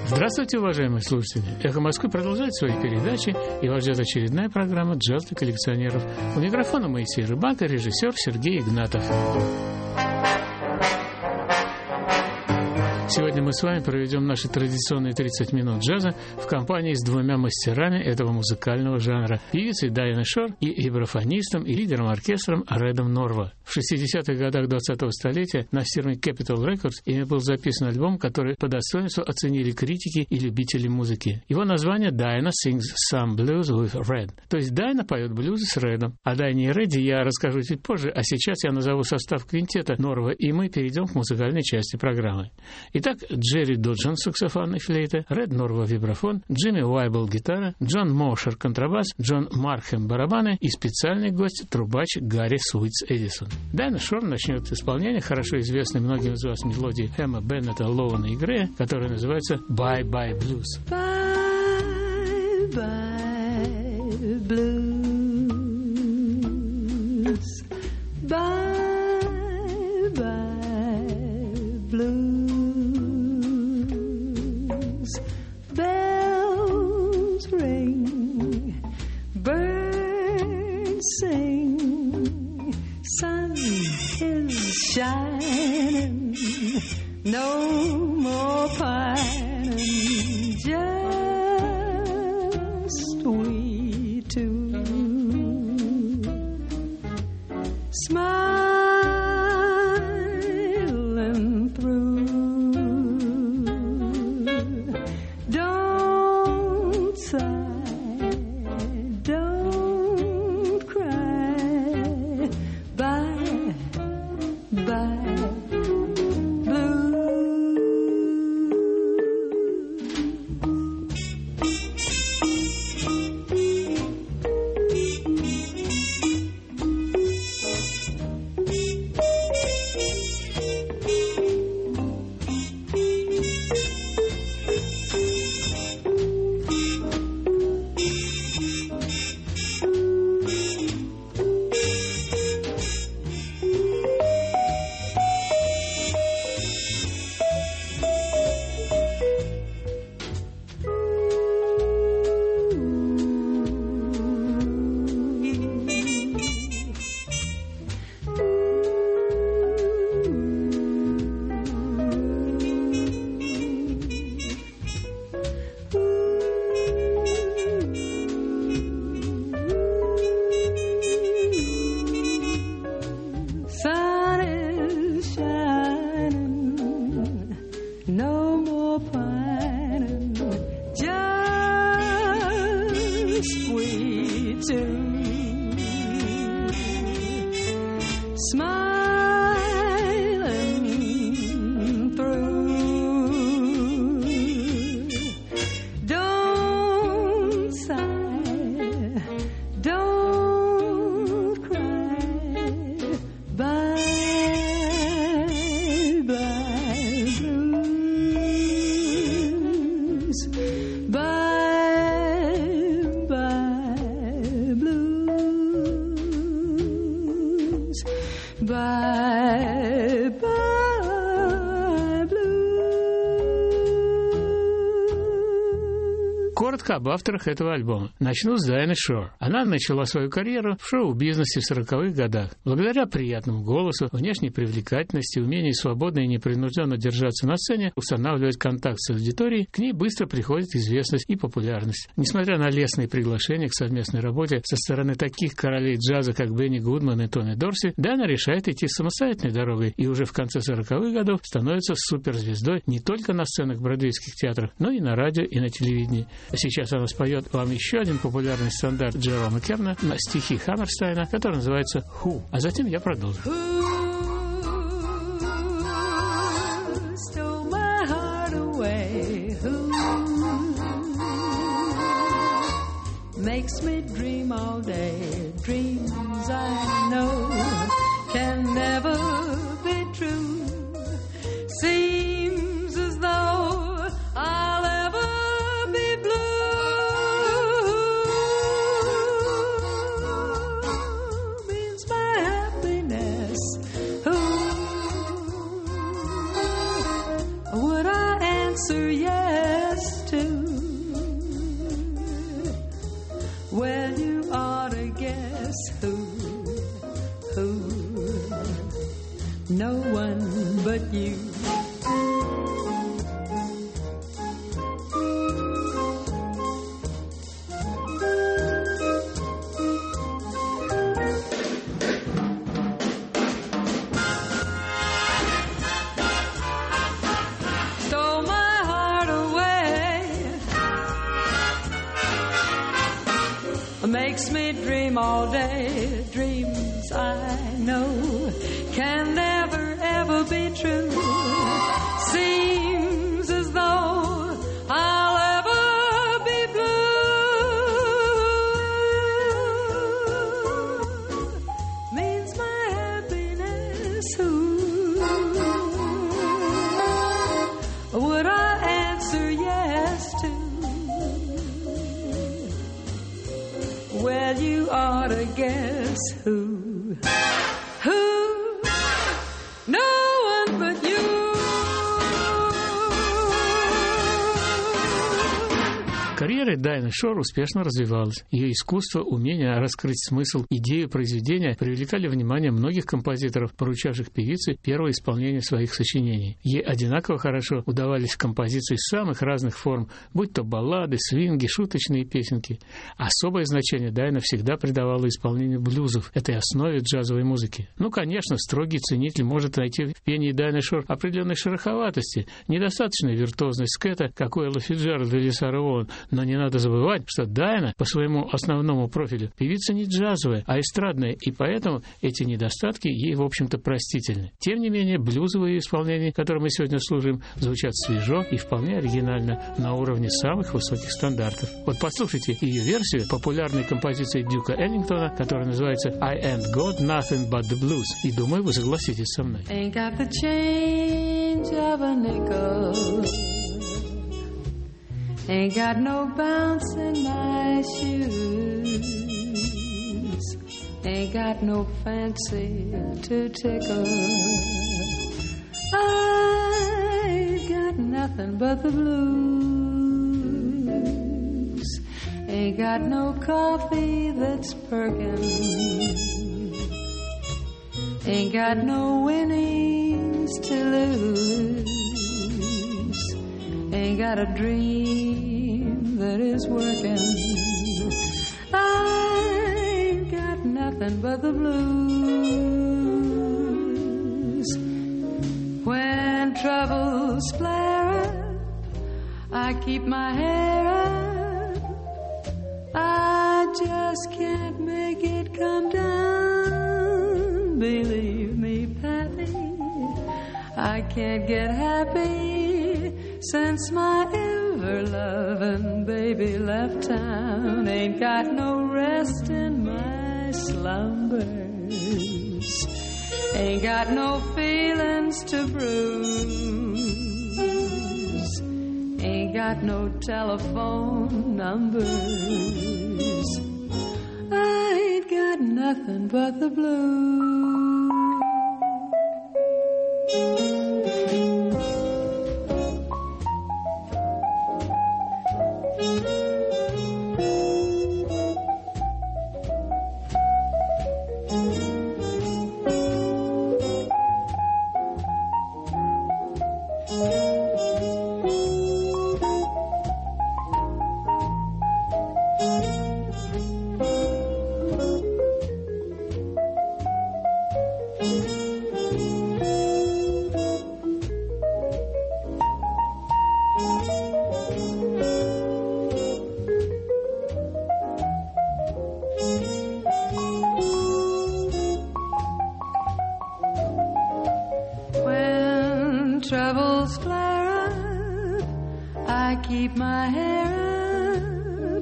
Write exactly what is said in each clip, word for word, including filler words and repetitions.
Здравствуйте, уважаемые слушатели! «Эхо Москвы» продолжает свои передачи, и вас ждет очередная программа «Джаз для коллекционеров». У микрофона Моисей Рыбак и режиссер Сергей Игнатов. Сегодня мы с вами проведем наши традиционные тридцать минут джаза в компании с двумя мастерами этого музыкального жанра – певицей Дайаной Шор и вибрафонистом и лидером оркестром Редом Норво. В шестидесятых годах двадцатого столетия на фирме Capitol Records ими был записан альбом, который по достоинству оценили критики и любители музыки. Его название «Diana Sings Some Blues with Red», то есть Дайна поет блюзы с Редом. О Дайне и Реде я расскажу чуть позже, а сейчас я назову состав квинтета Норво, и мы перейдем к музыкальной части программы. Итак, Джерри Дуджон, саксофон и флейта, Ред Норво, вибрафон, Джимми Уайбл, гитара, Джон Мошер, контрабас, Джон Маркхэм, барабаны и специальный гость, трубач Гарри Суитс Эдисон. Дайна Шор начнет исполнение хорошо известной многим из вас мелодии Хэма Беннета, Лоуэна и Грея, которая называется «Bye Bye Blues». Bye Bye Blues. Bye Bye Blues. Bells ring, birds sing, sun is shining, no more pining, just we two. Smiling through. Don't sigh, don't cry. Bye, bye, blue. Bye, bye, blue. Коротко об авторах этого альбома. Начну с Дайаны Шор. Она начала свою карьеру в шоу-бизнесе в сороковых годах. Благодаря приятному голосу, внешней привлекательности, умению свободно и непринужденно держаться на сцене, устанавливать контакт с аудиторией, к ней быстро приходит известность и популярность. Несмотря на лестные приглашения к совместной работе со стороны таких королей джаза, как Бенни Гудман и Тони Дорси, Дайана решает идти самостоятельной дорогой и уже в конце сороковых годов становится суперзвездой не только на сценах бродвейских театров, но и на радио и на телевидении. Сейчас она споет вам еще один популярный стандарт Джерома Керна на стихи Хаммерстайна, который называется «Who?». А затем я продолжу. Makes me dream all day, dreams I know can never be true. Seems as though I'll ever be blue. Means my happiness. Ooh. Would I answer yes? yes to. Well, you ought to guess who, who, no one but you. Makes me dream all day, dreams I know can never ever be true. Seems as though I'll ever be blue. Means my happiness, who would I answer yes to? Well, you ought to guess who, who, no one but you. Карьера Дайны Шор успешно развивалась. Ее искусство, умение раскрыть смысл, идею произведения привлекали внимание многих композиторов, поручавших певице первое исполнение своих сочинений. Ей одинаково хорошо удавались композиции самых разных форм, будь то баллады, свинги, шуточные песенки. Особое значение Дайна всегда придавала исполнению блюзов, этой основе джазовой музыки. Ну, конечно, строгий ценитель может найти в пении Дайны Шор определенной шероховатости, недостаточной виртуозной скета, как у Эллы Фицджеральд или Сары Воан. Но не надо забывать, что Дайна по своему основному профилю певица не джазовая, а эстрадная, и поэтому эти недостатки ей, в общем-то, простительны. Тем не менее, блюзовые исполнения, которые мы сегодня слушаем, звучат свежо и вполне оригинально, на уровне самых высоких стандартов. Вот послушайте ее версию популярной композиции Дюка Эллингтона, которая называется «I ain't got nothing but the blues». И думаю, вы согласитесь со мной. Ain't got the change of a nickel. Ain't got no bounce in my shoes. Ain't got no fancy to tickle. I ain't got nothing but the blues. Ain't got no coffee that's perkin'. Ain't got no winnings to lose. Ain't got a dream that is working. I ain't got nothing but the blues. When troubles flare up, I keep my hair up. I just can't make it come down. Believe me, Pappy, I can't get happy since my ever-loving baby left town. Ain't got no rest in my slumbers. Ain't got no feelings to bruise. Ain't got no telephone numbers. I ain't got nothing but the blues. Troubles flare up, I keep my hair up.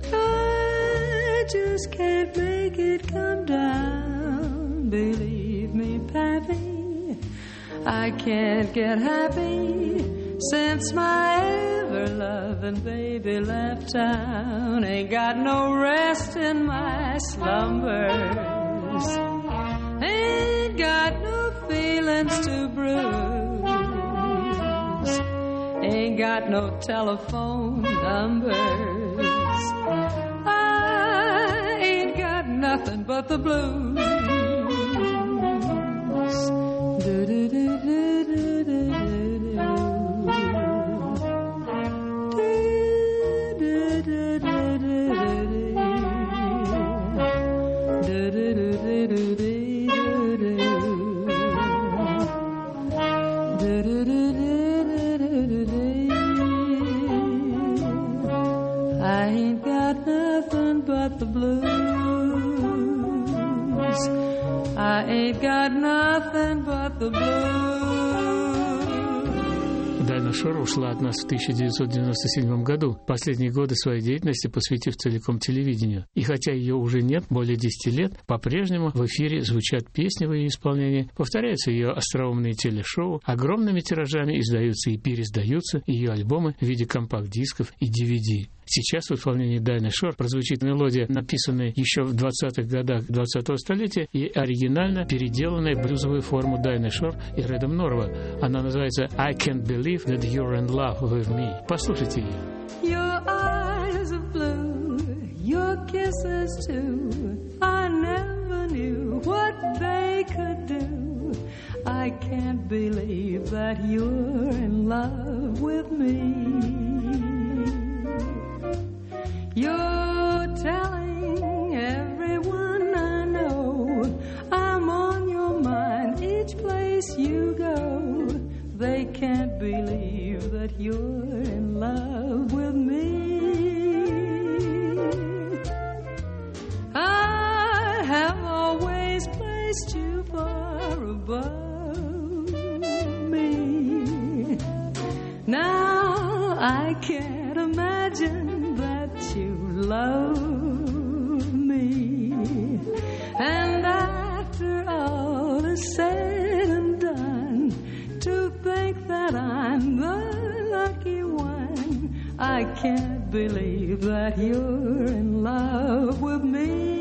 I just can't make it come down. Believe me, Pappy, I can't get happy since my ever-loving baby left town. Ain't got no rest in my slumbers. Ain't got no feelings to bruise. Ain't ain't got no telephone numbers. I ain't got nothing but the blues. Do do do do do do I ain't got nothing but the blues. I ain't got nothing but the blues. Дайна Шор ушла от нас в тысяча девятьсот девяносто седьмом году, последние годы своей деятельности посвятив целиком телевидению. И хотя ее уже нет более десяти лет, по-прежнему в эфире звучат песни в ее исполнении, повторяются ее остроумные телешоу, огромными тиражами издаются и переиздаются ее альбомы в виде компакт-дисков и ди ви ди. Сейчас в исполнении Дайны Шор прозвучит мелодия, написанная еще в двадцатых годах двадцатого столетия и оригинально переделанная в блюзовую форму Дайны Шор и Рэдом Норва. Она называется «I can't believe that you're in love with me». Послушайте ее. Your eyes are blue, your kisses too. I never knew what they could do. I can't believe that you're in love with me. You're telling everyone I know I'm on your mind each place you go. They can't believe that you're in love with me. I have always placed you far above me. Now I can't imagine that you love me. And after all is said and done, to think that I'm the lucky one, I can't believe that you're in love with me.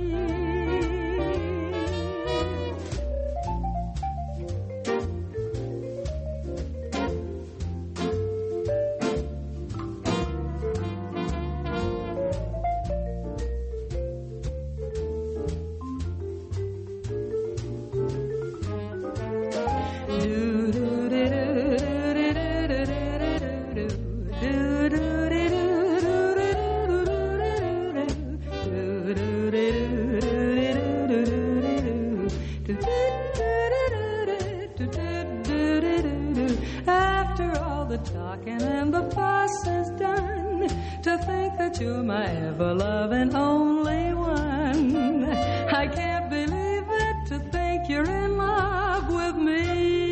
You're my ever-loving only one. I can't believe it to think you're in love with me.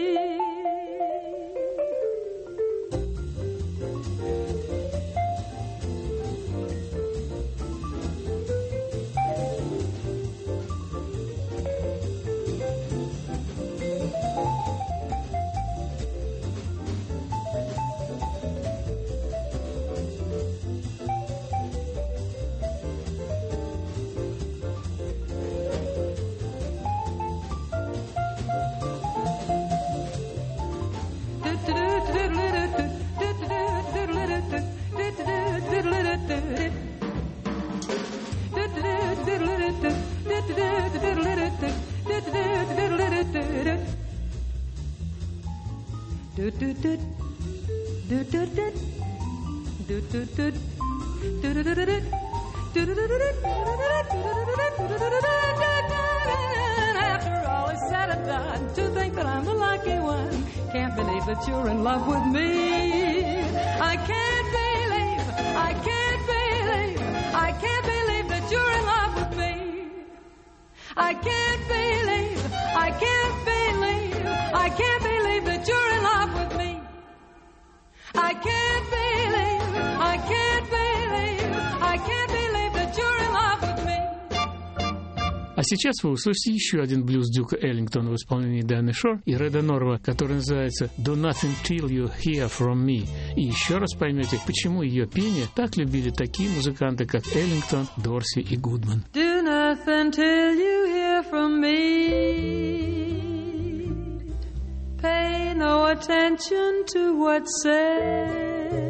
After all is said and done, to think that I'm the lucky one, can't believe that you're in love with me. I can't believe, I can't believe, I can't believe that you're in love with me. I can't believe, I can't believe, I can't believe that you're in love with me. I can't believe, I can't believe, I can't believe that you're in love with me. А сейчас вы услышите еще один блюз Дюка Эллингтона в исполнении Дайны Шор и Рэда Норва, который называется «Do Nothing Till You Hear From Me». И еще раз поймете, почему ее пение так любили такие музыканты, как Эллингтон, Дорси и Гудман. Do nothing till you hear from me. pay no attention to what's said.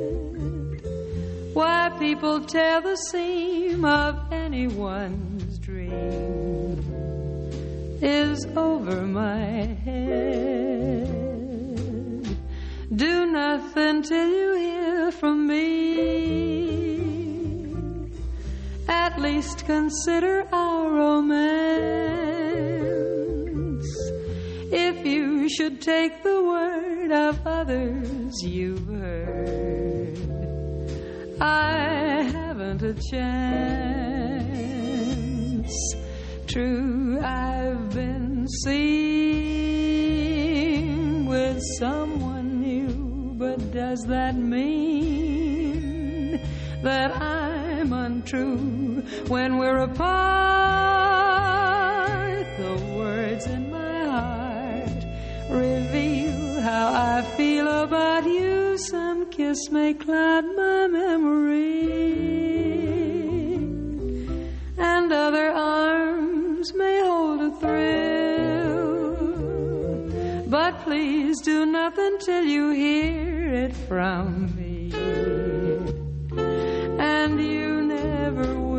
Why people tear the seam of anyone's dream is over my head. Do nothing till you hear from me. At least consider our romance. If you should take the word of others you've heard, I haven't a chance. True, I've been seen with someone new, but does that mean that I'm untrue when we're apart? The words in my heart reveal how I feel about you. Some kiss may cloud my memory, and other arms may hold a thrill. But please do nothing till you hear it from me, and you never will.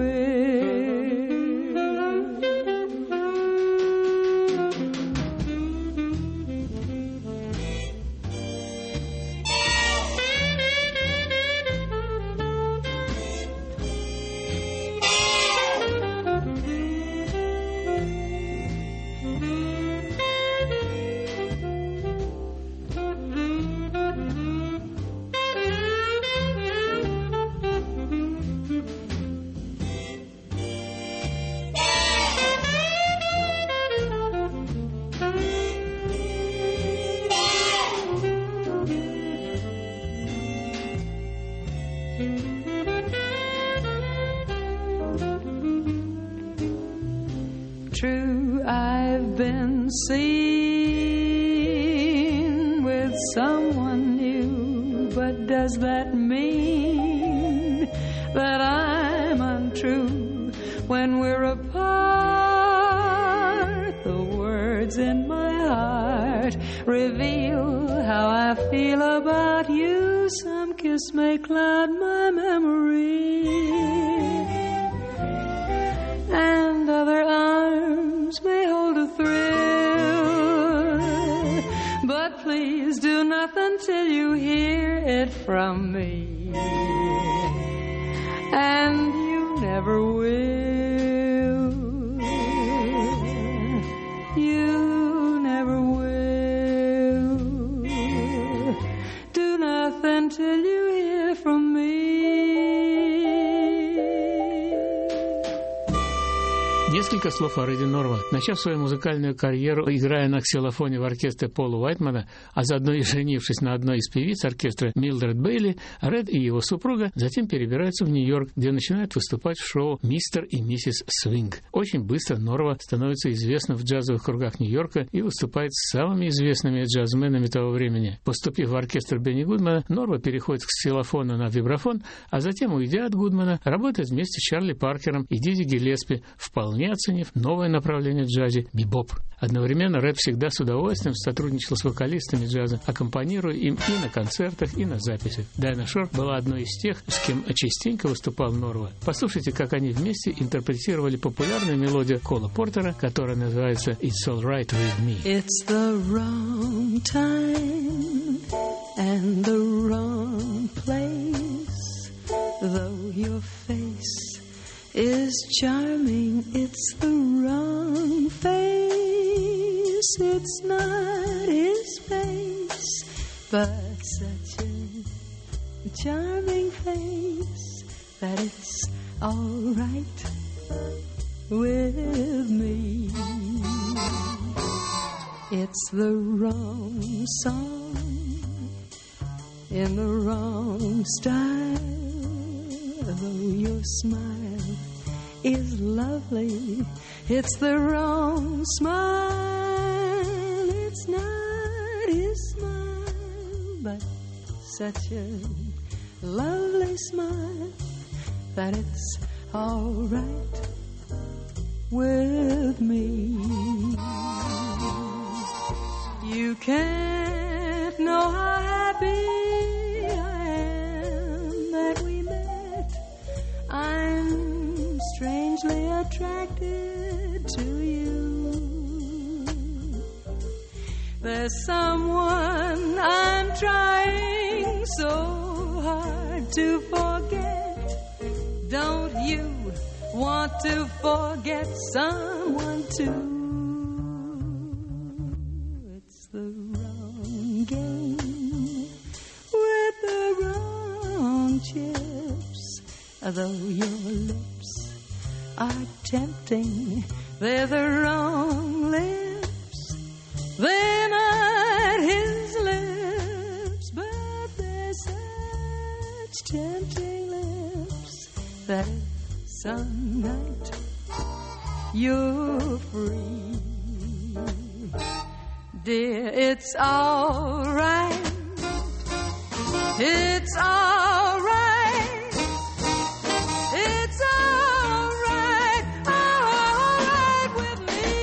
True, I've been seen with someone new, but does that mean that I'm untrue when we're apart? The words in my heart reveal how I feel about you. Some kiss may cloud my memory, and other arms may hold a thrill. But please do nothing till you hear it from me, and you never will. You never will. Do nothing till you hear from me. Несколько слов о Рэде Норва. Начав свою музыкальную карьеру, играя на ксилофоне в оркестре Пола Уайтмана, а заодно и женившись на одной из певиц оркестра Милдред Бейли, Ред и его супруга затем перебираются в Нью-Йорк, где начинают выступать в шоу «Мистер и миссис Свинг». Очень быстро Норва становится известным в джазовых кругах Нью-Йорка и выступает с самыми известными джазменами того времени. Поступив в оркестр Бенни Гудмана, Норва переходит с ксилофона на вибрафон, а затем, уйдя от Гудмана, работает вместе с Чарли Паркером и Диди Гиллеспи, вполне оценив новое направление в джазе – бибоп. Одновременно Ред всегда с удовольствием сотрудничал с вокалистами джаза, аккомпанируя им и на концертах, и на записях. Дайна Шор была одной из тех, с кем частенько выступал Норва. Послушайте, как они вместе интерпретировали популярную мелодию Кола Портера, которая называется «It's All Right With Me». It's the wrong time and the wrong place, though your face is charming, it's the wrong face. It's not his face, but such a charming face that it's all right with me. It's the wrong song in the wrong style, though your smile is lovely, it's the wrong smile. It's not his smile, but such a lovely smile that it's all right with me. You can't know how happy I am that we met. I'm strangely attracted to you. There's someone I'm trying so hard to forget. Don't you want to forget someone too? It's the wrong game with the wrong chips. Though your lips are tempting, they're the wrong lips. They're not his lips, but they're such tempting lips that some night you're free. Dear, it's all right. It's all right. It's all right. All right with me.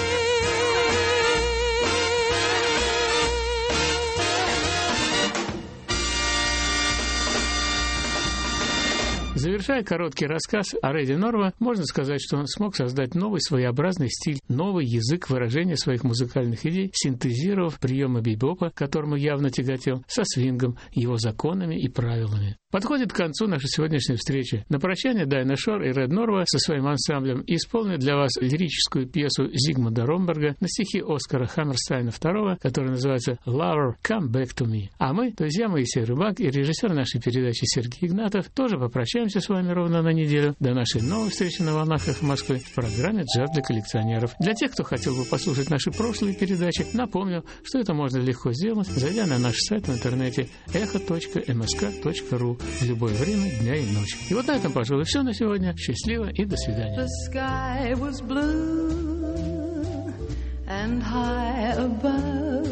Завершая короткий рассказ о Рэде Норво, можно сказать, что он смог создать новый своеобразный стиль, новый язык выражения своих музыкальных идей, синтезировав приемы бибопа, к которому явно тяготел, со свингом, его законами и правилами. Подходит к концу наша сегодняшняя встреча. На прощание Дайна Шор и Ред Норво со своим ансамблем исполнят для вас лирическую пьесу Зигмунда Ромберга на стихи Оскара Хаммерстайна второго, которая называется «Lover, Come Back to Me». А мы, то есть я, Моисей Рыбак, и режиссер нашей передачи Сергей Игнатов, тоже попрощаемся с вами ровно на неделю до нашей новой встречи на волнах эхо Москвы в программе «Джаз для коллекционеров». Для тех, кто хотел бы послушать наши прошлые передачи, напомню, что это можно легко сделать, зайдя на наш сайт в интернете эхо точка эм эс ка точка ру в любое время дня и ночи. И вот на этом, пожалуй, все на сегодня. Счастливо и до свидания. The sky was blue and high above.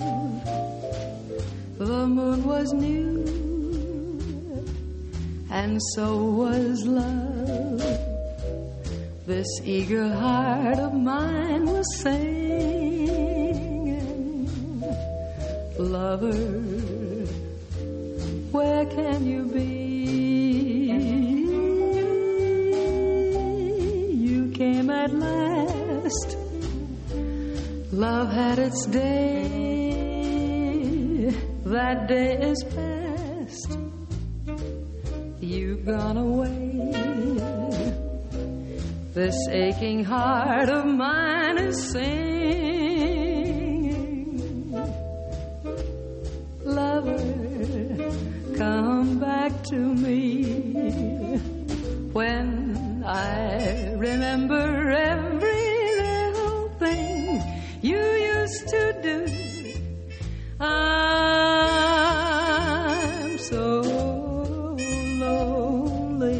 The moon was new and so was love. This eager heart of mine was singing, lover, where can you be? You came at last. Love had its day. That day is past. You've gone away. This aching heart of mine is singing, lover, come back to me. When I remember every little thing you used to do, I'm so lonely.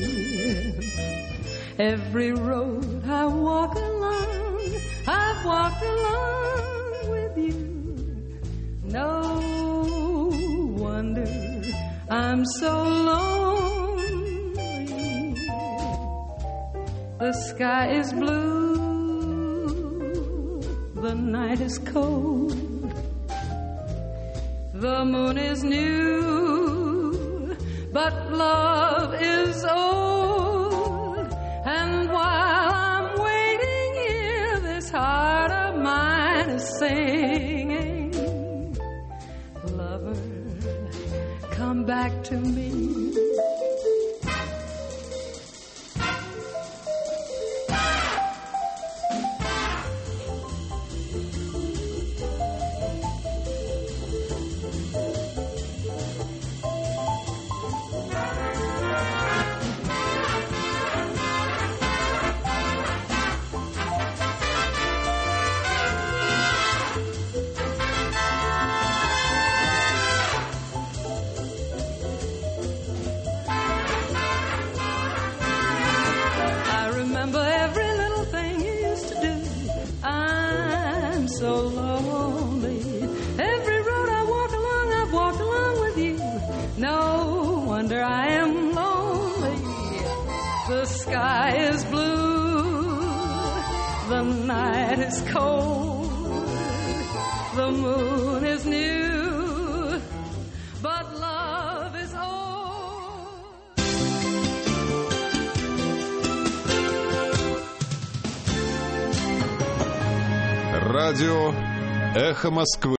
Every road I walk along, I've walked along with you. No wonder I'm so lonely. The sky is blue, the night is cold, the moon is new, but love is old. And while I'm waiting here, this heart of mine is singing, lover, come back to me. So lonely. Every road I walk along, I've walked along with you. No wonder I am lonely. The sky is blue, the night is cold, the moon is new, but love is old. Радио «Эхо Москвы».